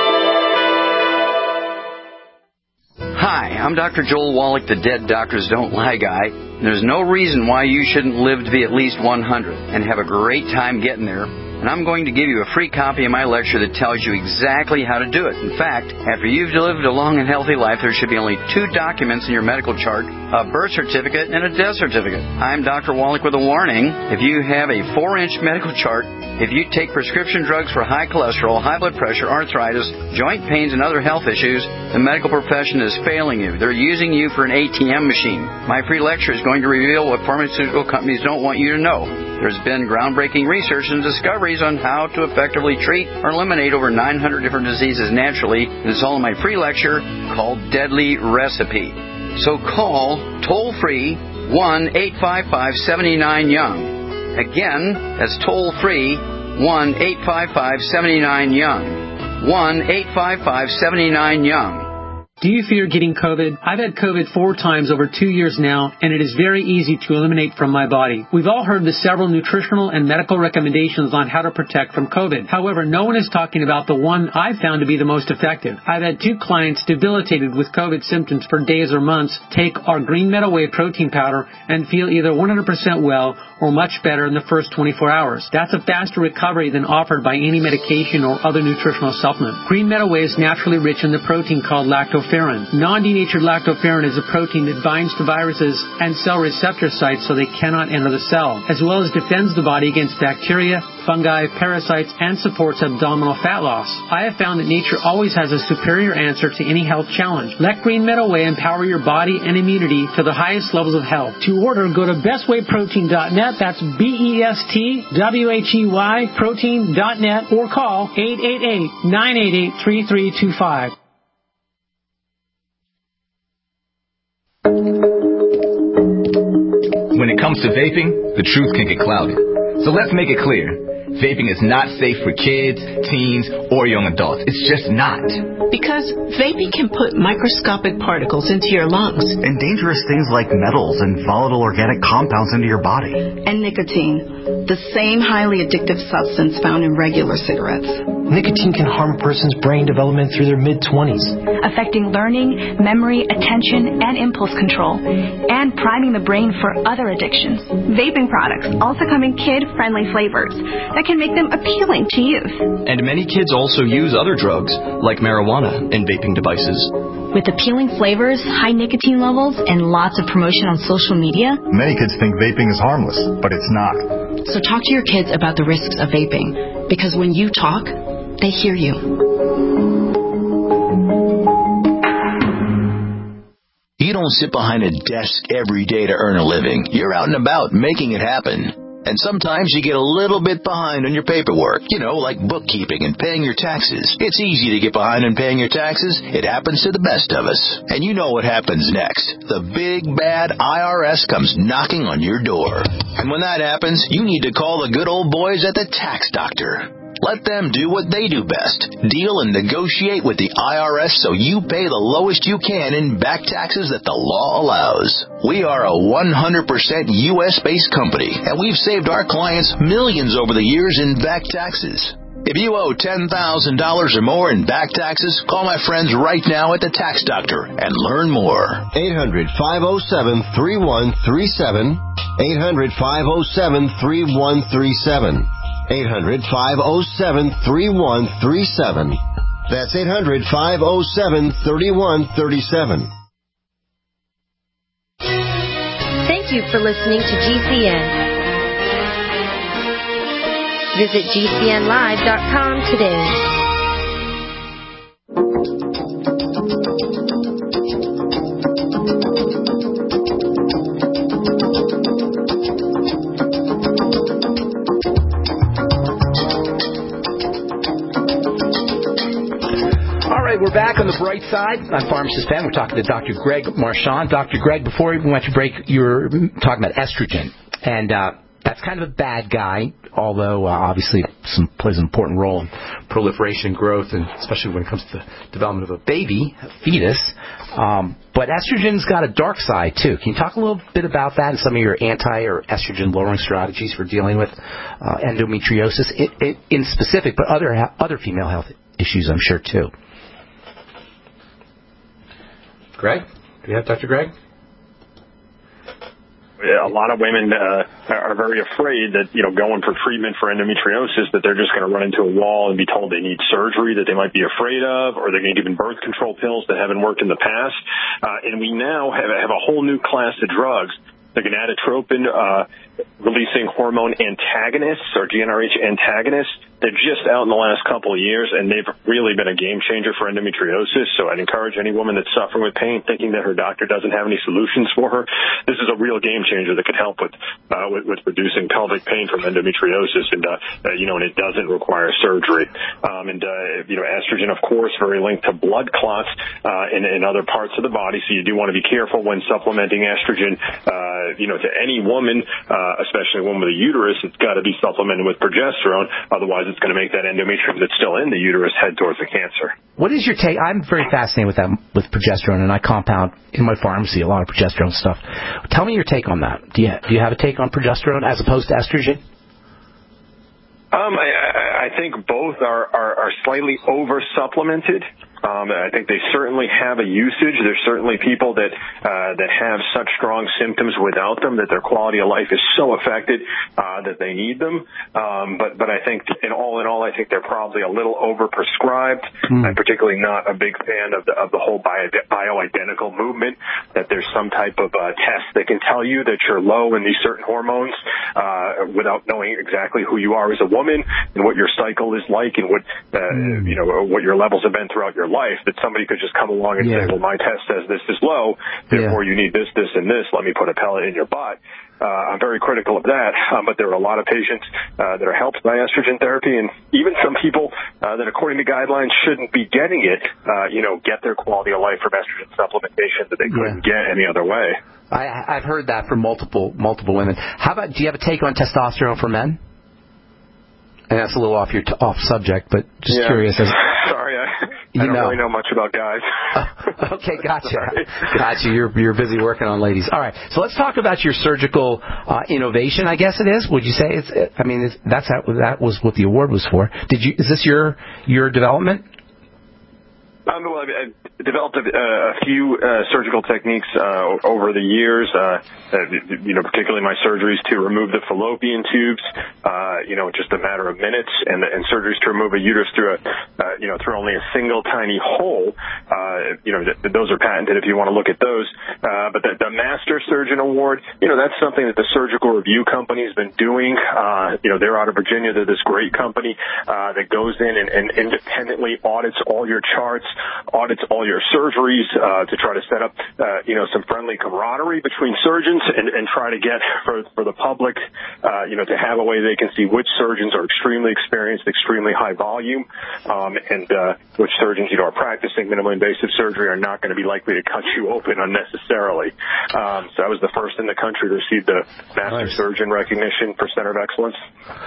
Hi, I'm Doctor Joel Wallach, the Dead Doctors Don't Lie guy. There's no reason why you shouldn't live to be at least one hundred and have a great time getting there. And I'm going to give you a free copy of my lecture that tells you exactly how to do it. In fact, after you've lived a long and healthy life, there should be only two documents in your medical chart, a birth certificate and a death certificate. I'm Doctor Wallach with a warning. If you have a four-inch medical chart, if you take prescription drugs for high cholesterol, high blood pressure, arthritis, joint pains, and other health issues, the medical profession is failing you. They're using you for an A T M machine. My free lecture is going to reveal what pharmaceutical companies don't want you to know. There's been groundbreaking research and discoveries on how to effectively treat or eliminate over nine hundred different diseases naturally. It's all in my free lecture called Deadly Recipe. So call toll-free one eight five five, seven nine, young. Again, that's toll-free one eight five five, seven nine, young. one eight five five, seven nine, young. Do you fear getting COVID? I've had COVID four times over two years now, and it is very easy to eliminate from my body. We've all heard the several nutritional and medical recommendations on how to protect from COVID. However, no one is talking about the one I've found to be the most effective. I've had two clients debilitated with COVID symptoms for days or months take our Green Meadow Whey protein powder and feel either one hundred percent well or much better in the first twenty-four hours. That's a faster recovery than offered by any medication or other nutritional supplement. Green Meadow Whey is naturally rich in the protein called lactofferrin, lactoferrin. Non-denatured lactoferrin is a protein that binds to viruses and cell receptor sites so they cannot enter the cell, as well as defends the body against bacteria, fungi, parasites, and supports abdominal fat loss. I have found that nature always has a superior answer to any health challenge. Let Green Meadow Whey empower your body and immunity to the highest levels of health. To order, go to best way protein dot net. That's B E S T W H E Y protein dot net or call eight eight eight, nine eight eight, three three two five. When it comes to vaping, the truth can get clouded. So let's make it clear. Vaping is not safe for kids, teens, or young adults. It's just not. Because vaping can put microscopic particles into your lungs. And dangerous things like metals and volatile organic compounds into your body. And nicotine, the same highly addictive substance found in regular cigarettes. Nicotine can harm a person's brain development through their mid-twenties. Affecting learning, memory, attention, and impulse control. And priming the brain for other addictions. Vaping products also come in kid-friendly flavors that can make them appealing to youth. And many kids also use other drugs, like marijuana, in vaping devices. With appealing flavors, high nicotine levels, and lots of promotion on social media, many kids think vaping is harmless, but it's not. So talk to your kids about the risks of vaping, because when you talk, they hear you. You don't sit behind a desk every day to earn a living. You're out and about making it happen. And sometimes you get a little bit behind on your paperwork, you know, like bookkeeping and paying your taxes. It's easy to get behind on paying your taxes. It happens to the best of us. And you know what happens next. The big, bad I R S comes knocking on your door. And when that happens, you need to call the good old boys at the Tax Doctor. Let them do what they do best. Deal and negotiate with the I R S so you pay the lowest you can in back taxes that the law allows. We are a one hundred percent U S-based company, and we've saved our clients millions over the years in back taxes. If you owe ten thousand dollars or more in back taxes, call my friends right now at the Tax Doctor and learn more. eight hundred, five oh seven, three one three seven. eight hundred, five oh seven, three one three seven. eight hundred, five oh seven, three one three seven. That's eight hundred, five oh seven, three one three seven. Thank you for listening to G C N. Visit G C N live dot com today. We're back on the bright side. I'm Pharmacist Ben. We're talking to Doctor Greg Marchand. Doctor Greg, before we went to break, you were talking about estrogen. And uh, that's kind of a bad guy, although uh, obviously some, plays an important role in proliferation and growth, and especially when it comes to the development of a baby, a fetus. Um, but estrogen's got a dark side, too. Can you talk a little bit about that and some of your anti- or estrogen-lowering strategies for dealing with uh, endometriosis it, it, in specific, but other other female health issues, I'm sure, too? Greg? Do you have Doctor Greg? A lot of women uh, are very afraid that, you know, going for treatment for endometriosis, that they're just going to run into a wall and be told they need surgery that they might be afraid of, or they're going to give them birth control pills that haven't worked in the past. Uh, and we now have, have a whole new class of drugs. They're gonadotropin uh, releasing hormone antagonists, or G n R H antagonists. They're just out in the last couple of years, and they've really been a game changer for endometriosis. So I'd encourage any woman that's suffering with pain, thinking that her doctor doesn't have any solutions for her, this is a real game changer that could help with uh, with, with reducing pelvic pain from endometriosis, and uh, uh, you know, and it doesn't require surgery. Um, and uh, you know, estrogen, of course, very linked to blood clots uh, in, in other parts of the body. So you do want to be careful when supplementing estrogen. Uh, you know, to any woman, uh, especially a woman with a uterus, it's got to be supplemented with progesterone. Otherwise, it's going to make that endometrium that's still in the uterus head towards the cancer. What is your take? I'm very fascinated with that, with progesterone, and I compound in my pharmacy a lot of progesterone stuff. Tell me your take on that. Do you, do you have a take on progesterone as opposed to estrogen? Um, I, I think both are, are, are slightly over-supplemented. Um, I think they certainly have a usage. There's certainly people that uh, that have such strong symptoms without them that their quality of life is so affected uh, that they need them. Um, but but I think in all in all, I think they're probably a little overprescribed. Mm. I'm particularly not a big fan of the of the whole bio, bioidentical movement. That there's some type of uh, test that can tell you that you're low in these certain hormones uh, without knowing exactly who you are as a woman and what your cycle is like and what uh, mm. you know what your levels have been throughout your life. That somebody could just come along and yeah. say, well, my test says this is low, therefore yeah. you need this, this, and this. Let me put a pellet in your butt. Uh, I'm very critical of that, um, but there are a lot of patients uh, that are helped by estrogen therapy, and even some people uh, that, according to guidelines, shouldn't be getting it, uh, you know, get their quality of life from estrogen supplementation that they couldn't yeah. get any other way. I, I've heard that from multiple multiple women. How about, do you have a take on testosterone for men? And that's a little off your t- off subject, but just yeah. curious. As, Sorry, I, you I don't know. really know much about guys. uh, okay, gotcha. Gotcha. You're you're busy working on ladies. All right, so let's talk about your surgical uh, innovation. I guess it is. Would you say it's? I mean, it's, that's how, that was what the award was for. Did you? Is this your your development? Um, well, I developed a, a few uh, surgical techniques uh, over the years, uh, you know, particularly my surgeries to remove the fallopian tubes, uh, you know, just a matter of minutes, and, and surgeries to remove a uterus through a, uh, you know, through only a single tiny hole. Uh, you know, th- those are patented if you want to look at those. Uh, but the, the Master Surgeon Award, you know, that's something that the Surgical Review Company has been doing. Uh, you know, they're out of Virginia. They're this great company uh, that goes in and, and independently audits all your charts, audits all your surgeries uh, to try to set up, uh, you know, some friendly camaraderie between surgeons and, and try to get for, for the public, uh, you know, to have a way they can see which surgeons are extremely experienced, extremely high volume, um, and uh, which surgeons, you know, are practicing minimally invasive surgery are not going to be likely to cut you open unnecessarily. Um, so I was the first in the country to receive the Master nice. Surgeon recognition for Center of Excellence.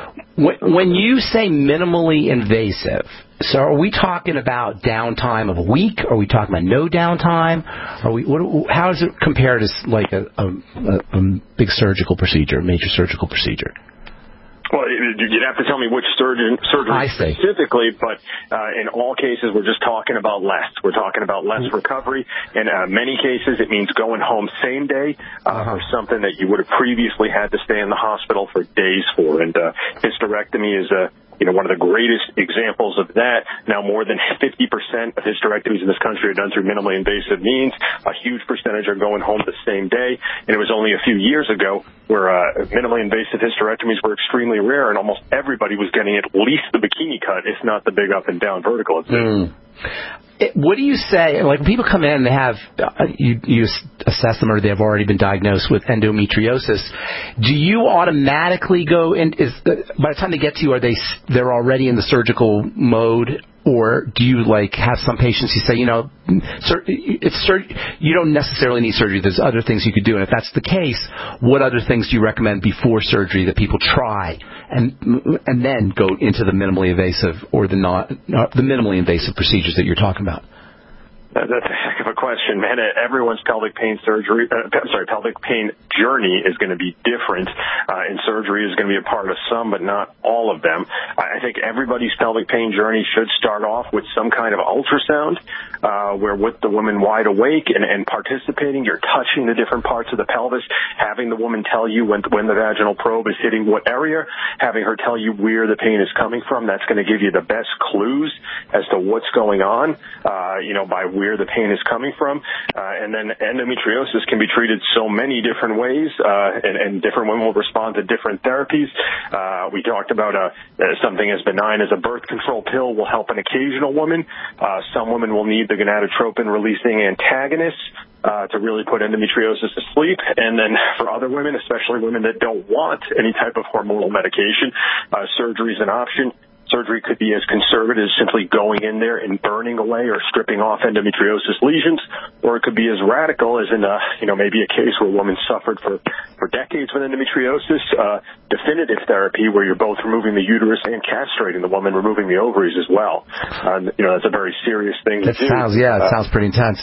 When you say minimally invasive, so are we talking about downtime of a week? Are we talking about no downtime? Are we? What, how does it compare to like a, a, a big surgical procedure, a major surgical procedure? Well, you'd have to tell me which surgeon, surgery specifically, but uh, in all cases, we're just talking about less. We're talking about less recovery. In uh, many cases, it means going home same day uh, uh-huh. for something that you would have previously had to stay in the hospital for days for. And uh, hysterectomy is a You know, one of the greatest examples of that. Now, more than fifty percent of hysterectomies in this country are done through minimally invasive means. A huge percentage are going home the same day. And it was only a few years ago where uh, minimally invasive hysterectomies were extremely rare, and almost everybody was getting at least the bikini cut, if not the big up and down vertical. Mm. It, what do you say, like when people come in and they have, uh, you, you assess them or they've already been diagnosed with endometriosis, do you automatically go in, is, uh, by the time they get to you, are they, they're already in the surgical mode? Or do you like have some patients who say, you know, sur- if sur- you don't necessarily need surgery, there's other things you could do. And if that's the case, what other things do you recommend before surgery that people try and and then go into the minimally invasive or the not uh, the minimally invasive procedures that you're talking about? That's a heck of a question, man. Everyone's pelvic pain surgery, uh, sorry, pelvic pain journey is going to be different, uh, and surgery is going to be a part of some, but not all of them. I think everybody's pelvic pain journey should start off with some kind of ultrasound, uh, where with the woman wide awake and, and participating, you're touching the different parts of the pelvis, having the woman tell you when, when the vaginal probe is hitting what area, having her tell you where the pain is coming from. That's going to give you the best clues as to what's going on, uh, you know, by where the pain is coming from. Uh, and then endometriosis can be treated so many different ways, uh, and, and different women will respond to different therapies. Uh, we talked about uh, something as benign as a birth control pill will help an occasional woman. Uh, some women will need the gonadotropin-releasing antagonists uh, to really put endometriosis to sleep. And then for other women, especially women that don't want any type of hormonal medication, uh, surgery is an option. Surgery could be as conservative as simply going in there and burning away or stripping off endometriosis lesions, or it could be as radical as in, a, you know, maybe a case where a woman suffered for, for decades with endometriosis, uh, definitive therapy where you're both removing the uterus and castrating the woman, removing the ovaries as well. Uh, you know, that's a very serious thing that to do. Sounds, yeah, it uh, sounds pretty intense.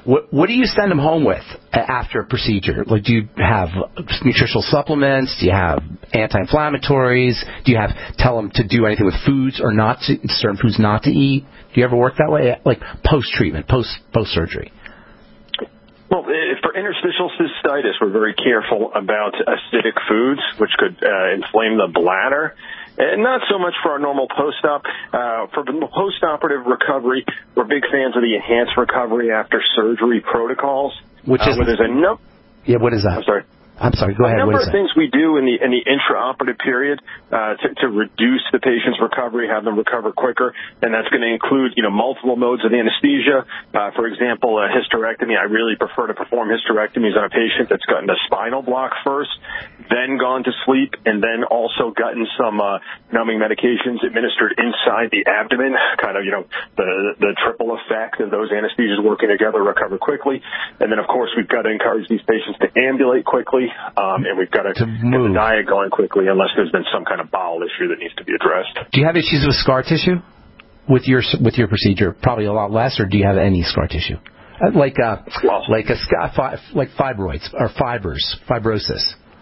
What, what do you send them home with after a procedure? Like, do you have nutritional supplements? Do you have anti-inflammatories? Do you have tell them to do anything with foods or not to, certain foods not to eat? Do you ever work that way? Like post-treatment, post post-surgery? Well, for interstitial cystitis, we're very careful about acidic foods, which could uh, inflame the bladder. And not so much for our normal post-op. Uh, for the post-operative recovery, we're big fans of the enhanced recovery after surgery protocols. Which uh, is... Where there's a no- yeah, what is that? I'm sorry. I'm sorry, go ahead. A number what is of that? things we do in the in the intraoperative period uh, to, to reduce the patient's recovery, have them recover quicker, and that's going to include, you know, multiple modes of anesthesia. Uh, for example, a hysterectomy. I really prefer to perform hysterectomies on a patient that's gotten a spinal block first, then gone to sleep, and then also gotten some uh, numbing medications administered inside the abdomen, kind of, you know, the the triple effect of those anesthesias working together, recover quickly. And then, of course, we've got to encourage these patients to ambulate quickly. Um, and we've got to, to get the diet going quickly unless there's been some kind of bowel issue that needs to be addressed. Do you have issues with scar tissue with your with your procedure? Probably a lot less, or do you have any scar tissue? Like uh, well, like a fi- like fibroids or fibers, fibrosis.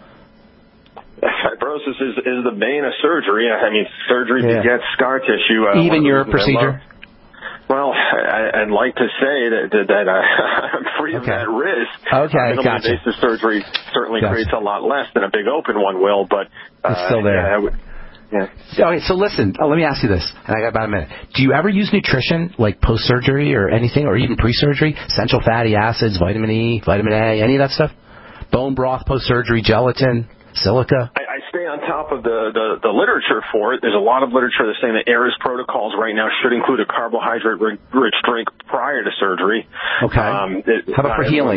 Fibrosis is, is the bane of surgery. I mean, surgery yeah. begets scar tissue. Uh, Even your procedure? Well, I, I'd like to say that, that, that uh, I'm free okay. of that risk. Okay, uh, minimally gotcha. invasive surgery certainly gotcha. creates a lot less than a big open one will, but uh, it's still there. Yeah, I would, yeah. Okay, so listen, uh, let me ask you this, and I got about a minute. Do you ever use nutrition, like post-surgery or anything, or even pre-surgery? Essential fatty acids, vitamin E, vitamin A, any of that stuff? Bone broth post-surgery, gelatin, silica? I, I stay on top of the, the, the literature for it. There's a lot of literature that's saying that A R I S protocols right now should include a carbohydrate-rich drink prior to surgery. Okay. Um, it, How about for healing?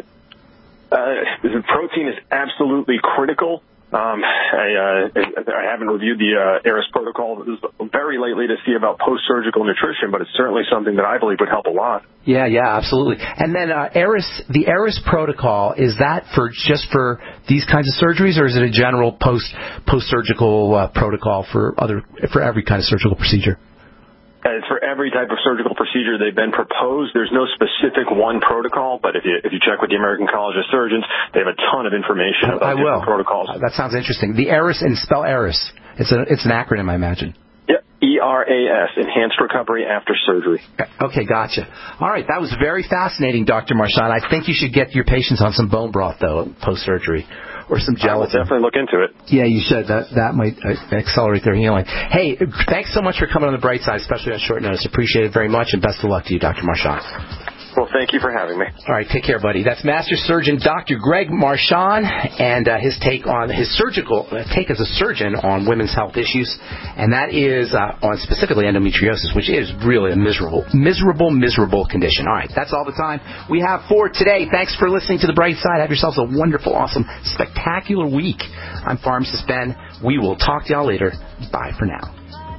Uh, protein is absolutely critical. Um, I, uh, I haven't reviewed the uh, A R I S protocol very lately to see about post-surgical nutrition, but it's certainly something that I believe would help a lot. Yeah, yeah, absolutely. And then uh, A R I S, the A R I S protocol, is that for just for these kinds of surgeries, or is it a general post post-surgical uh, protocol for other for every kind of surgical procedure? Uh, it's for every type of surgical procedure they've been proposed. There's no specific one protocol, but if you if you check with the American College of Surgeons, they have a ton of information about I different will. protocols. Uh, that sounds interesting. The A R I S, and spell A R I S. It's a it's an acronym, I imagine. Yep, E R A S, Enhanced Recovery After Surgery. Okay, gotcha. All right, that was very fascinating, Doctor Marchand. I think you should get your patients on some bone broth, though, post-surgery, or some gelatin. I will definitely look into it. Yeah, you should. That that might uh, accelerate their healing. Hey, thanks so much for coming on the bright side, especially on short notice. Appreciate it very much, and best of luck to you, Doctor Marchand. Well, thank you for having me. All right, take care, buddy. That's Master Surgeon Doctor Greg Marchand, and uh, his take on his surgical uh, take as a surgeon on women's health issues, and that is uh, on specifically endometriosis, which is really a miserable, miserable, miserable condition. All right, that's all the time we have for today. Thanks for listening to The Bright Side. Have yourselves a wonderful, awesome, spectacular week. I'm Pharmacist Ben. We will talk to y'all later. Bye for now.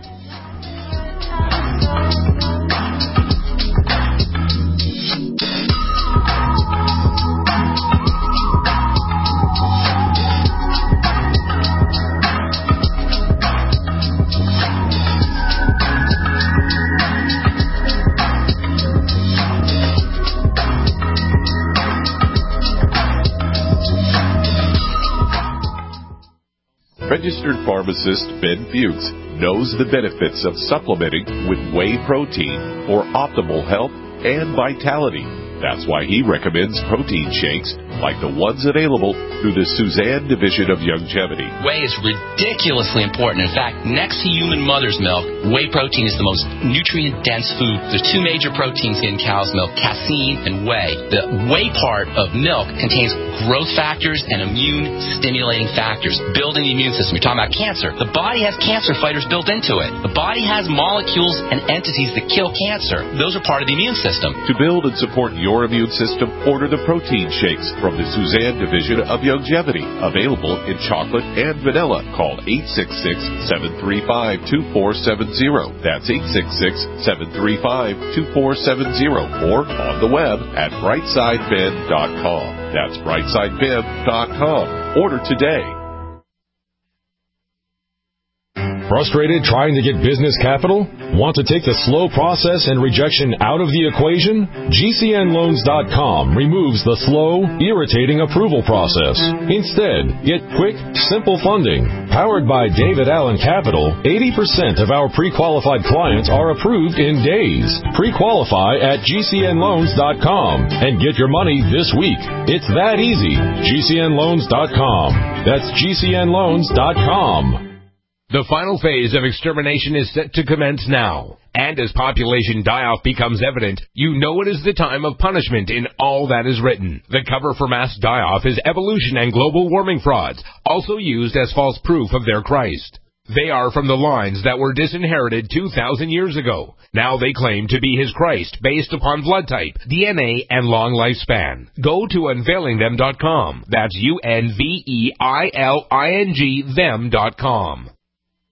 Registered pharmacist Ben Fuchs knows the benefits of supplementing with whey protein for optimal health and vitality. That's why he recommends protein shakes like the ones available through the Suzanne Division of Youngevity. Whey is ridiculously important. In fact, next to human mother's milk, whey protein is the most nutrient-dense food. There's two major proteins in cow's milk, casein and whey. The whey part of milk contains growth factors and immune-stimulating factors, building the immune system. You're talking about cancer. The body has cancer fighters built into it. The body has molecules and entities that kill cancer. Those are part of the immune system. To build and support your immune system, order the protein shakes from the Suzanne Division of Youngevity. Available in chocolate and vanilla. Call eight six six, seven three five, two four seven zero. That's eight six six, seven three five, two four seven zero. Or on the web at brightside ben dot com. That's brightside ben dot com. Order today. Frustrated trying to get business capital? Want to take the slow process and rejection out of the equation? G C N loans dot com removes the slow, irritating approval process. Instead, get quick, simple funding. Powered by David Allen Capital, eighty percent of our pre-qualified clients are approved in days. Pre-qualify at G C N loans dot com and get your money this week. It's that easy. G C N loans dot com. That's G C N loans dot com. The final phase of extermination is set to commence now. And as population die-off becomes evident, you know it is the time of punishment in all that is written. The cover for mass die-off is evolution and global warming frauds, also used as false proof of their Christ. They are from the lines that were disinherited two thousand years ago. Now they claim to be his Christ based upon blood type, D N A, and long lifespan. Go to unveiling them dot com. That's U N V E I L I N G them dot com.